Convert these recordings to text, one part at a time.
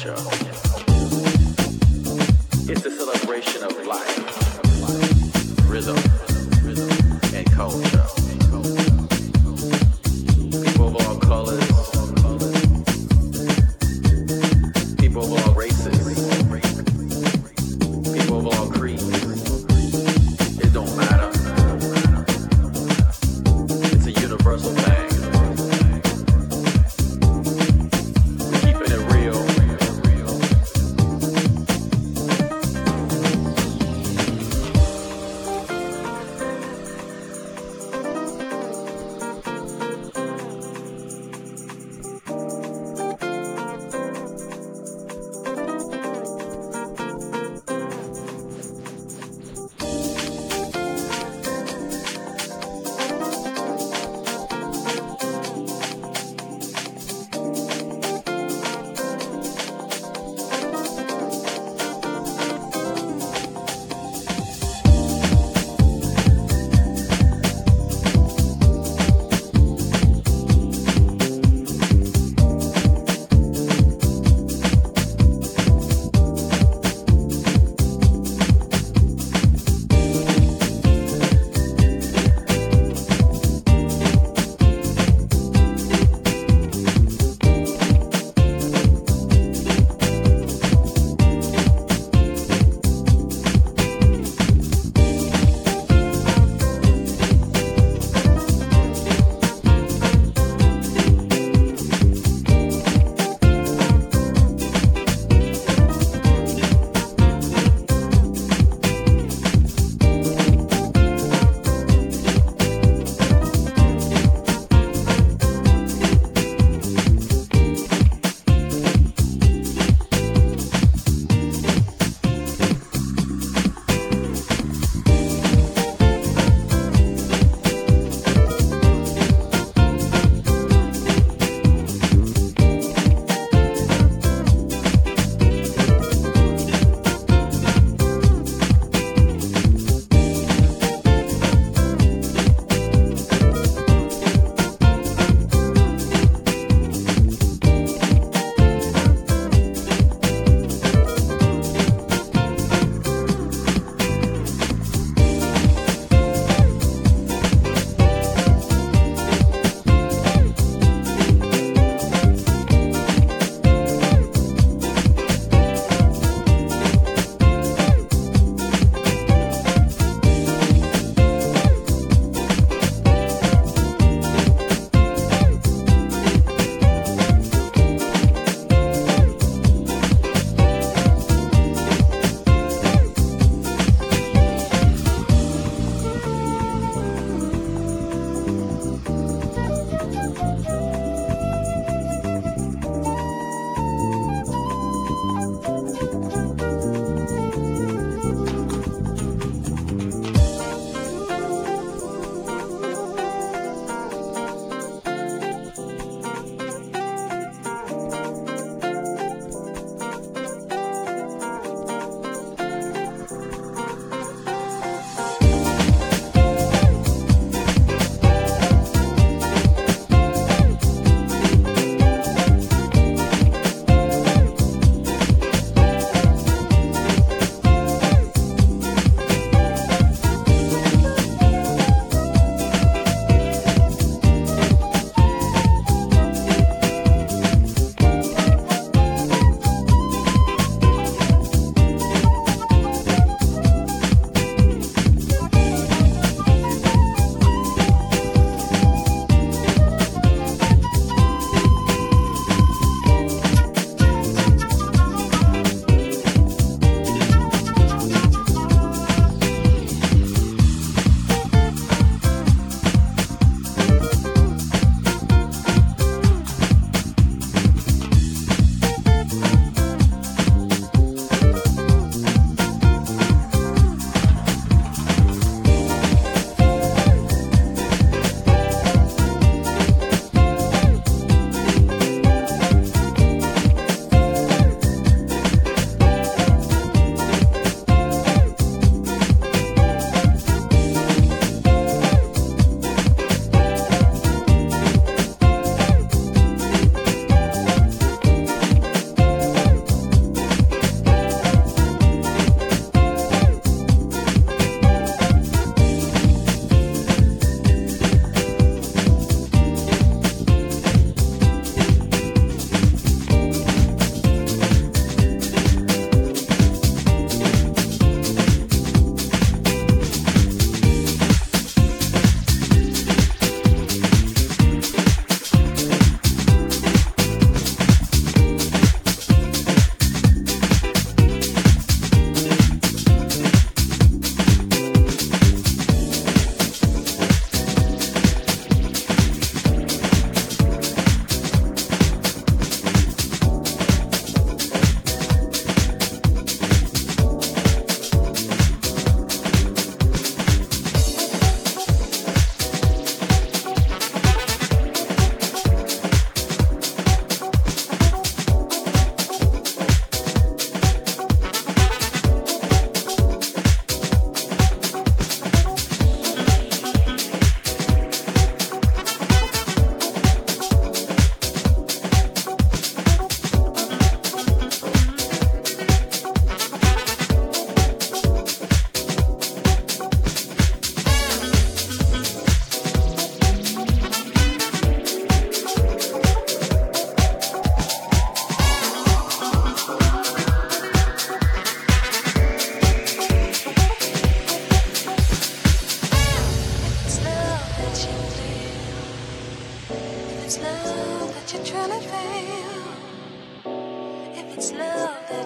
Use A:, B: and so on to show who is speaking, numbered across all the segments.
A: Keeping it real.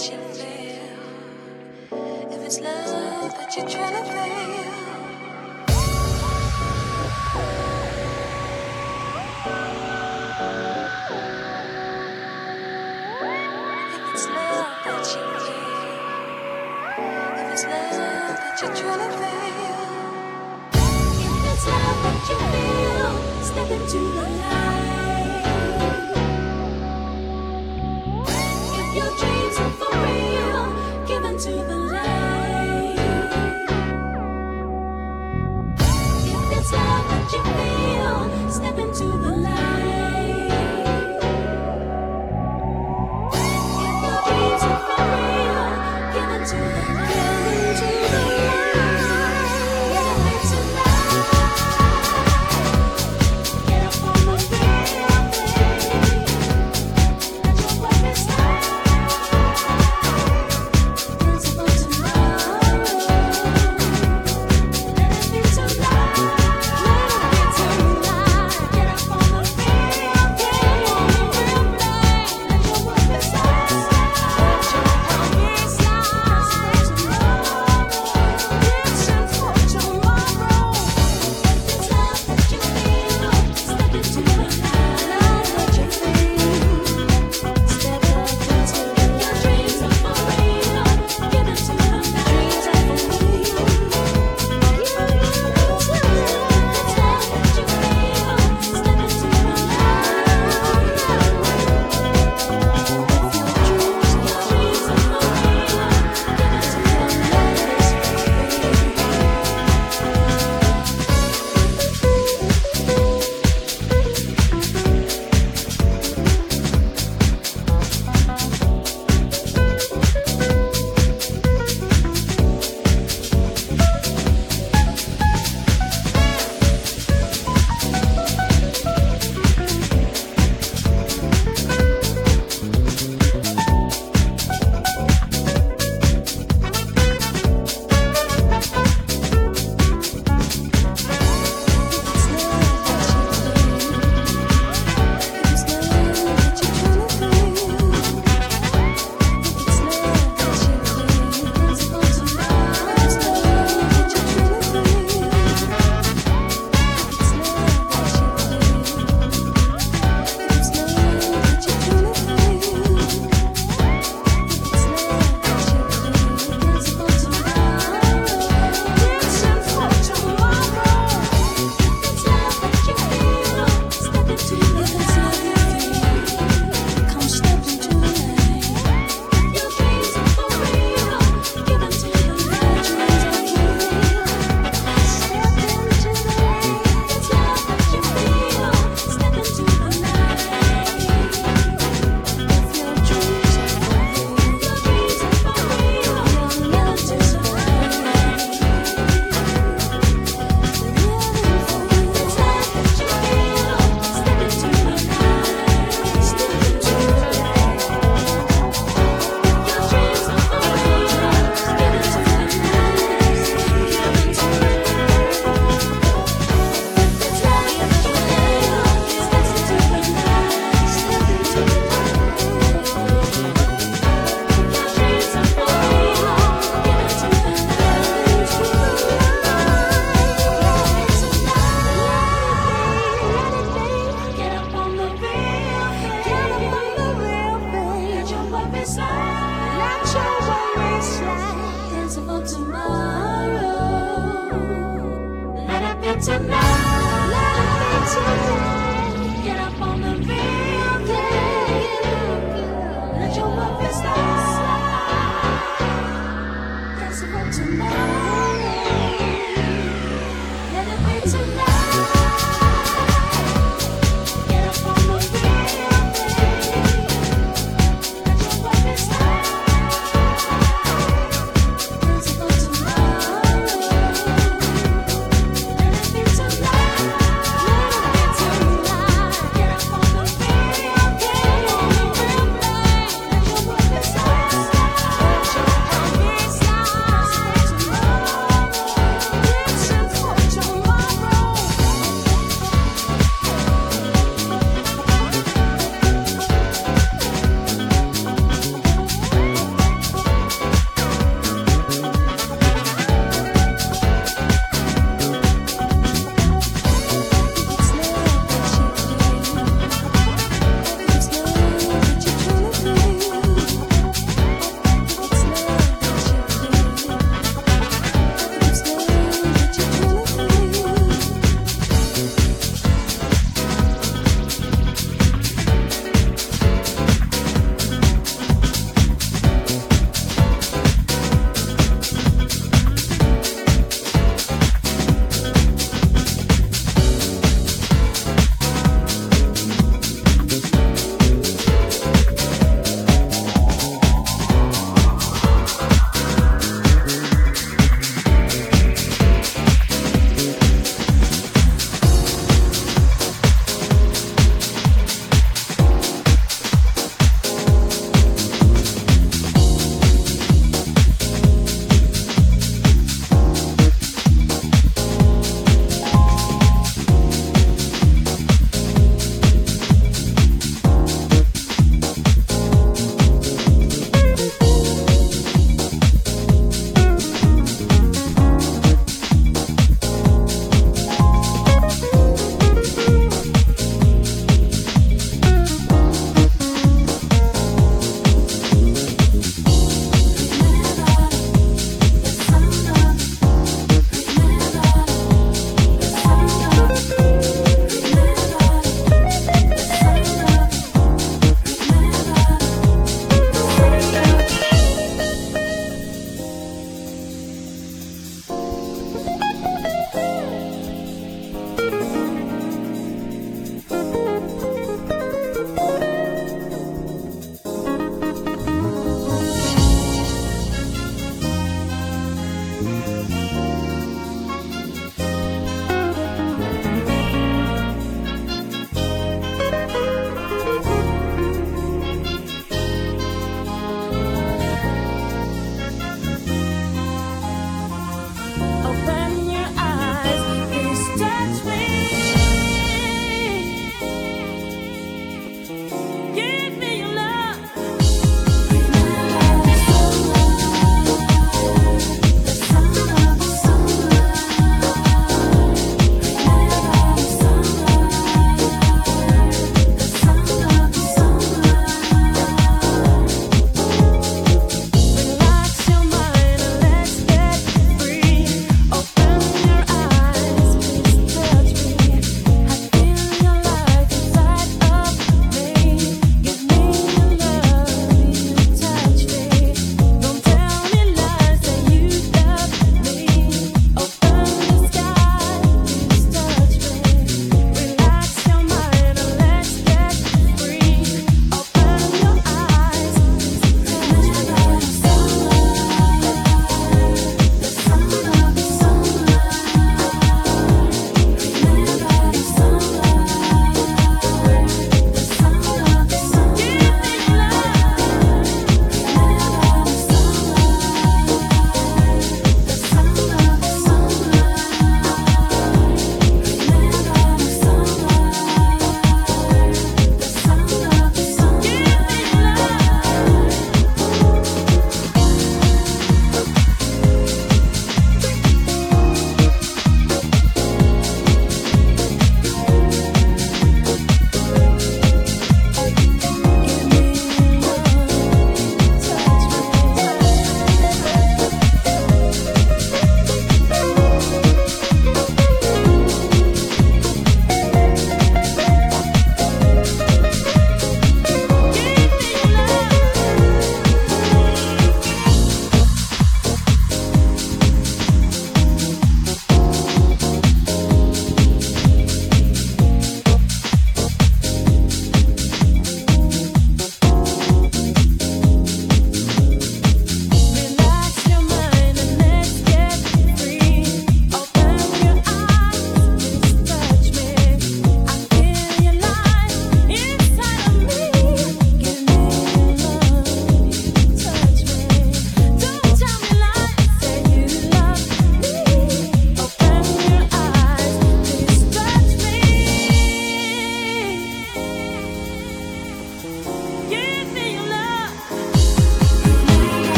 A: you feel. If it's love that you're trying to feel. If it's love that you feel. If it's love that you're trying to feel. If it's love that you feel, step into the light. If your dreams are for real, give into the light. If it's love that you feel, step into the light. If your dreams are for real, give into the light. Give into the light. Get up into light. Get up on the real thing. Let your work start. Dance for tomorrow. Let it be tonight. Let it be tonight. Get up on the real thing. Let your work start. Let your work start. Dancing for tomorrow. If it's love that you feel, step into the light. Love that you feel, step up into the light. Your dreams are for real, give into the light. Dreams are for real, give into the light. If it's love that you feel, step into the light. Your dreams are for real, give into the Tonight.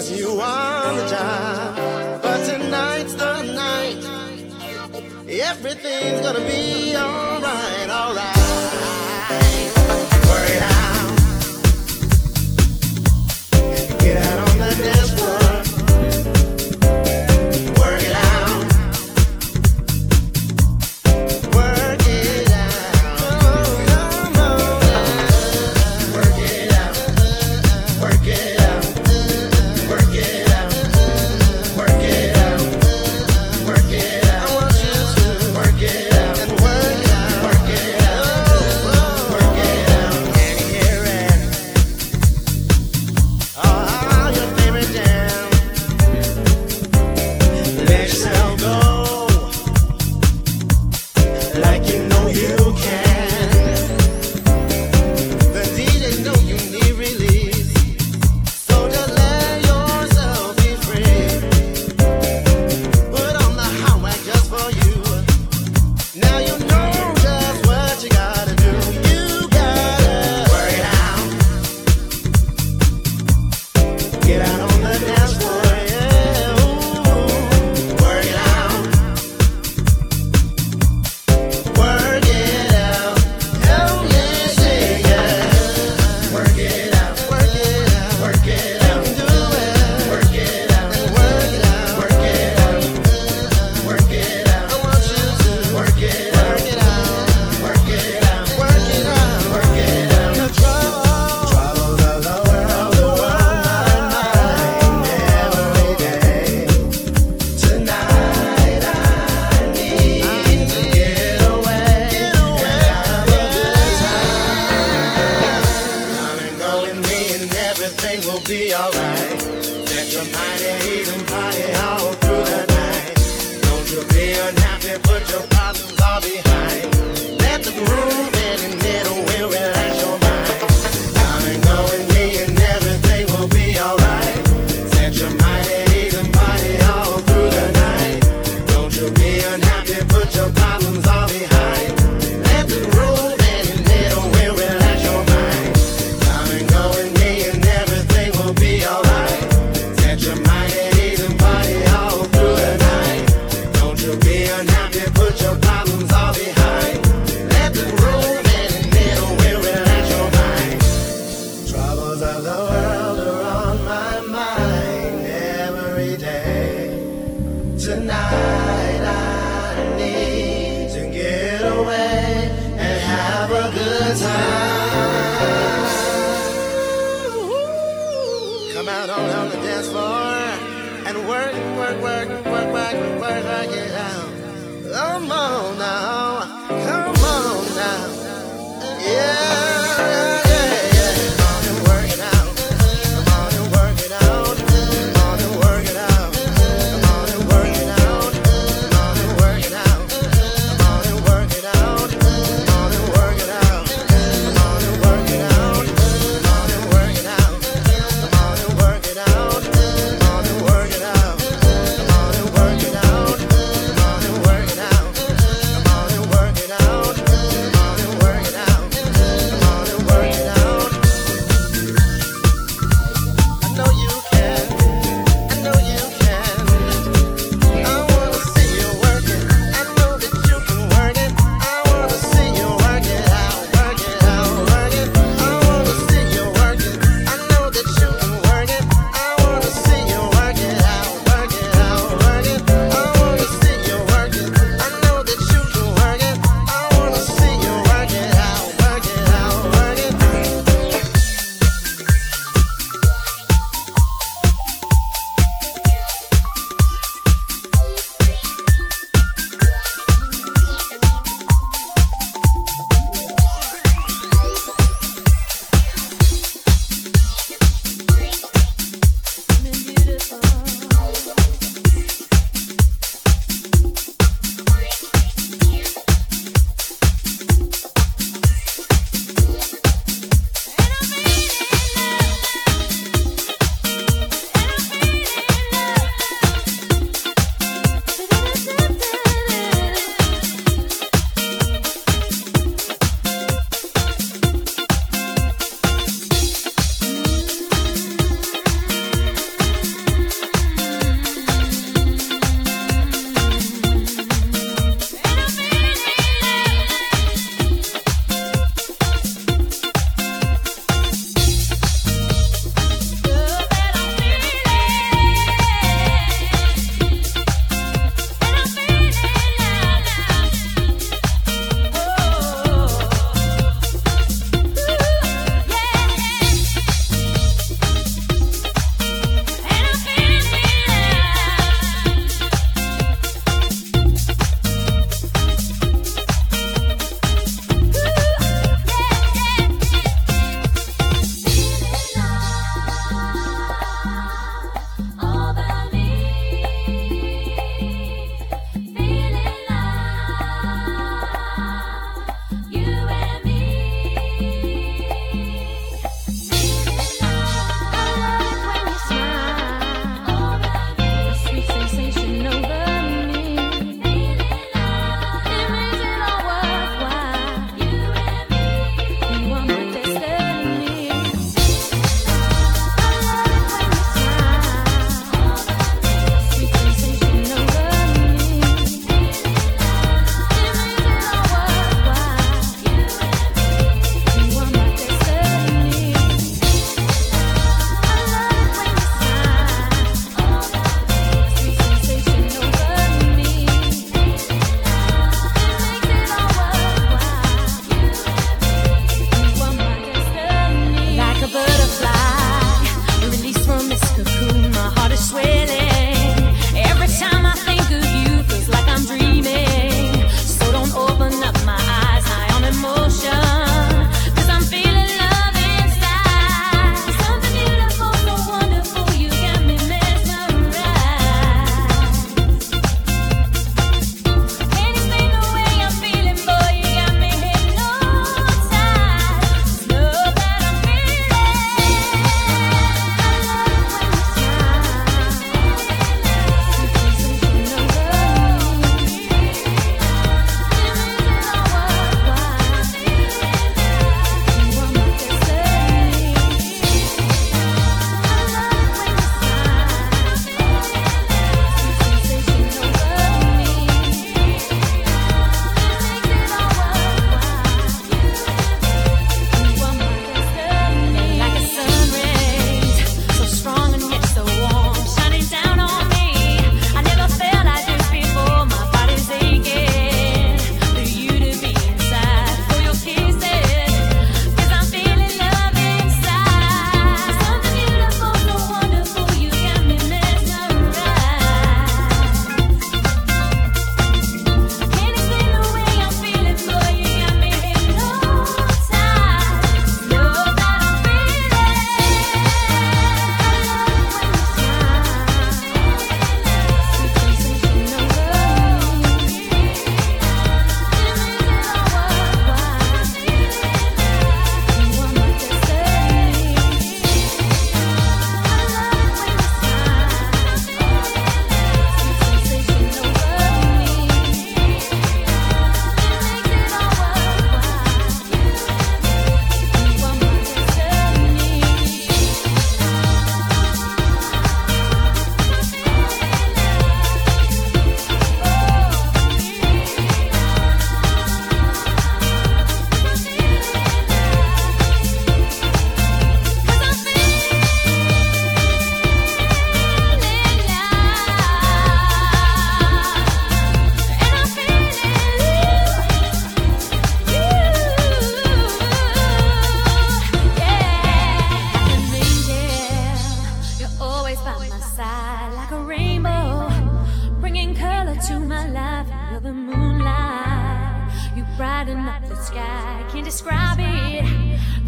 B: you on the job. But tonight's the night. Everything's gonna be alright, alright. Work it out. Get out on the dance floor. Work it out. Work it out. Come on now. Work it out. Work it out. Work it out. Work it out. Work it out. I want you to work it out and work it out. Work it out. Work it out. Can you hear it? Oh, your favorite jam. Let yourself go, like you know you can. The DJ know you need release, so just let yourself be free. Put on the hot wax just for you. Now you know just what you gotta do. You gotta work it out. Get out on the dance floor, yeah. Ooh, work it out. Work it out. Hell yeah, yeah. Work it out. Work it out. Work it out. You can do it. Work it out. And work it out. Work it out. Work it out. I want you to work it out. Work it out. Work it out. Work it out. Work it out. The troubles of the world, every day. Tonight I need to get away and have a good time. Come and go with me and everything will be alright. Set your mind at ease and party all through the night. Don't you be unhappy, put your problems all behind. Let the groove in and it will relax your mind. Come and go with me and everything will be alright. Set your mind at ease and party all through the night. Don't you be unhappy, put your problems all behind. Let the groove in and it will relax your mind. Come and go with me and everything will be alright. Set your mind at ease and party all through the night. Don't you be unhappy, put your problems all behind. Let the groove in and it will relax your mind. Troubles of the world are on my mind every day. Tonight I need to get away and have a good time. Come out on the dance floor and work, work, work, work, work, work, work it out. Come on now, come on now, yeah. Come on and work it out. Come on and work it out. Come on and work it out. Come on and work it out. Come on and work it out. Come on and work it out. Come on and work it out. Come on and work it out. Come on and work it out. Come on and work it out. Come on and work it out. Come on and work it out. Come on and work it out. Come on and work it out. Come on and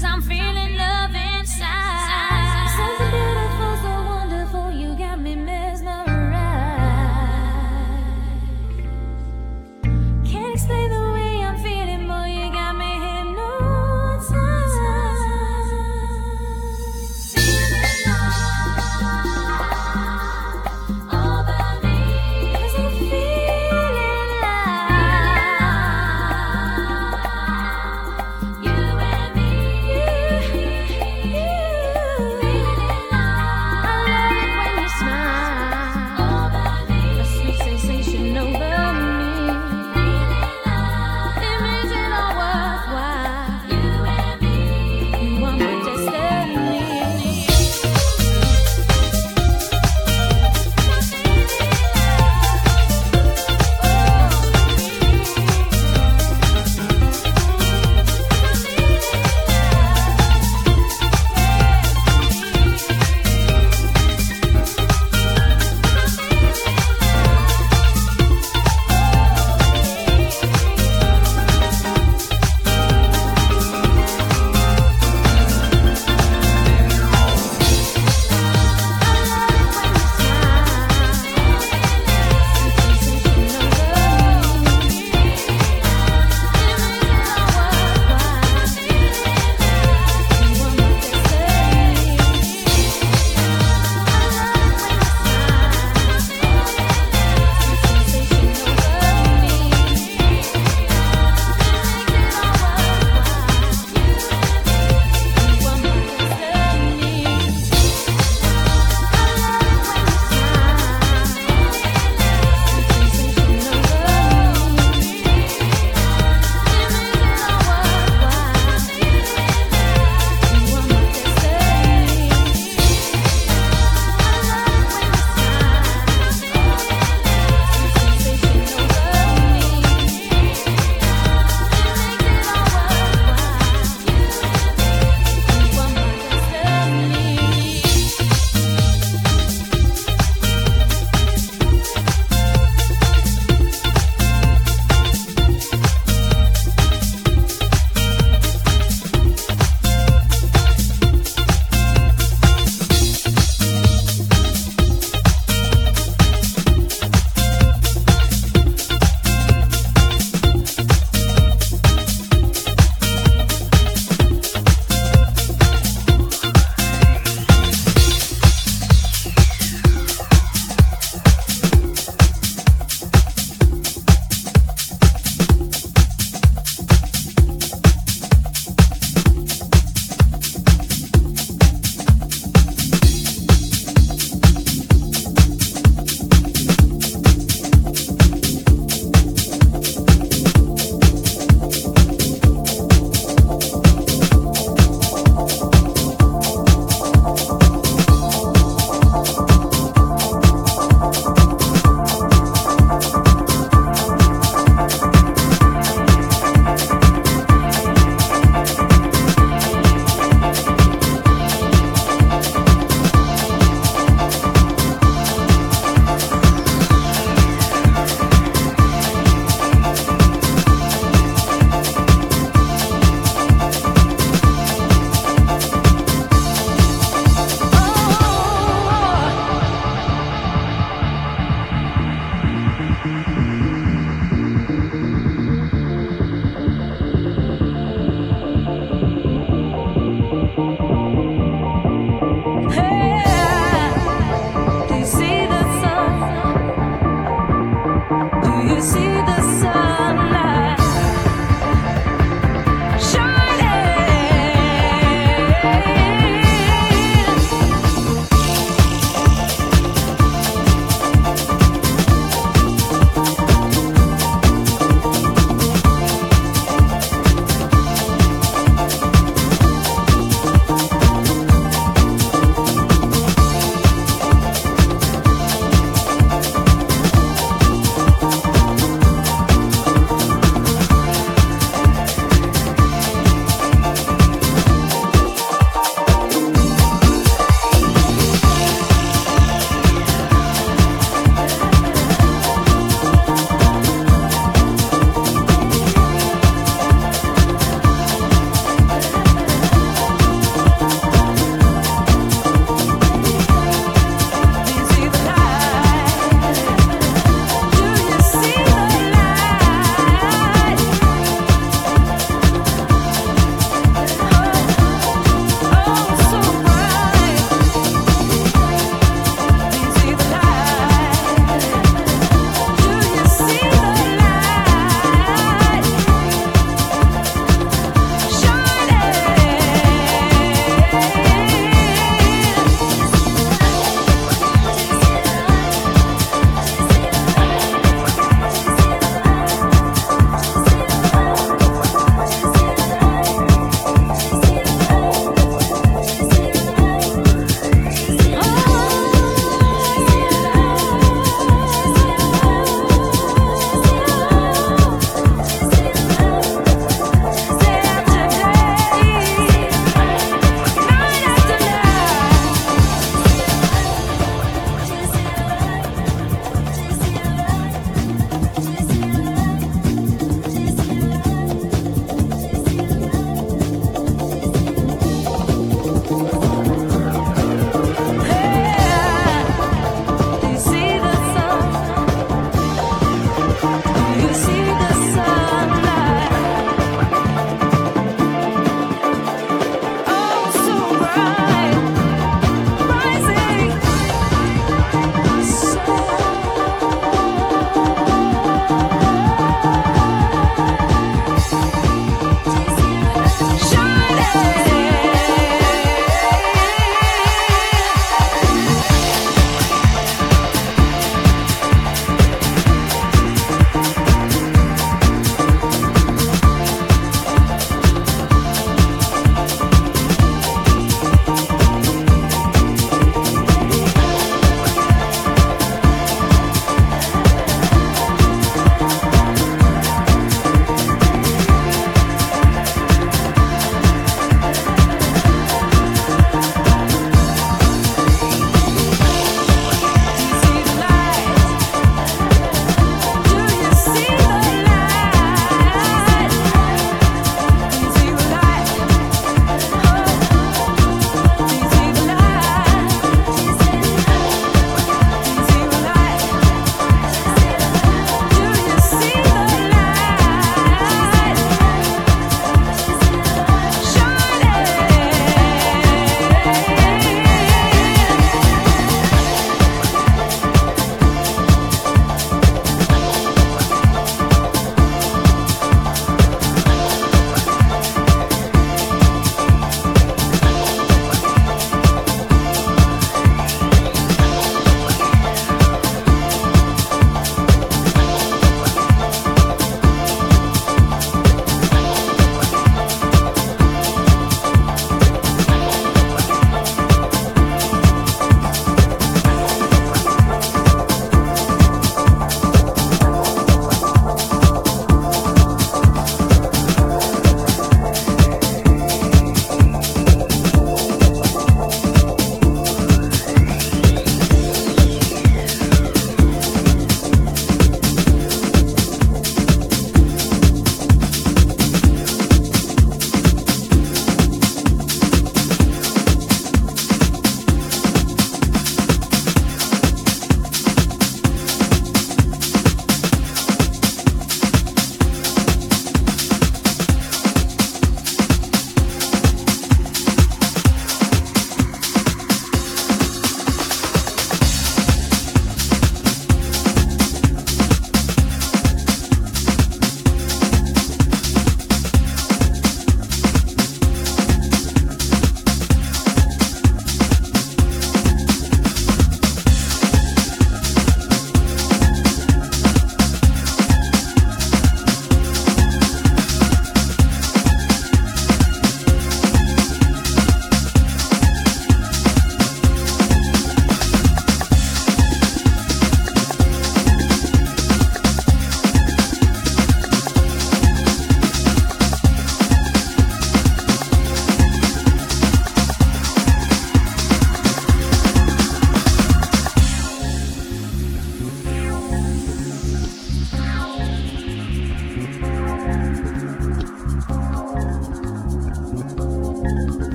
A: 'cause I'm feeling love inside. Something beautiful, so wonderful, you got me mesmerized. Can't explain the way I'm feeling, boy, you got me hypnotized. Feeling all about me, 'cause I'm feeling like you and me.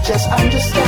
C: just understand.